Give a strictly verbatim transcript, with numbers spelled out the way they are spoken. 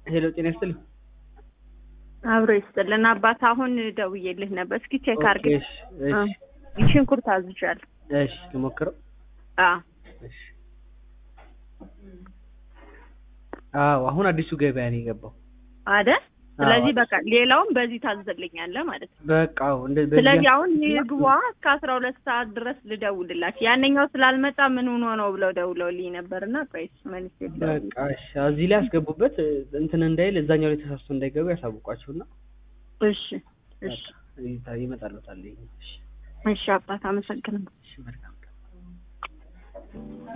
ሄሎ ጤና ይስጥልኝ አብሮ ይስጥልን አባት አሁን ደውዬልህ ነበር እስኪ ቼክ አድርግ እሺ እሺ ሽንኩርት አዝዣለሁ እሺ ልሞክረው አዎ እሺ አዎ አሁን አዲሱ ገበያ ነው የገባው አይደል ስለዚህ በቃ ሌላውም በዚህ ታዘልኛለህ ማለት ነው በቃው እንደዚህ ስለዚህ አሁን ይግባ እስከ አስራ ሁለት ሰዓት ድረስ ልደውልላችሁ ያንኛው ስላልመጣ ምን ሆኖ ነው ብለው ደውለውልኝ ነበርና ቆይስ መልስ ይደውል በቃ እሺ እዚህ ላይ አስገቡበት እንትን እንዳይል እዛኛው ላይ ተሳስቶ እንዳይገቡ ያሳውቋቸውና እሺ እሺ ይመጣልዎታል እሺ እሺ አባት አመሰግናለሁ እሺ መልካም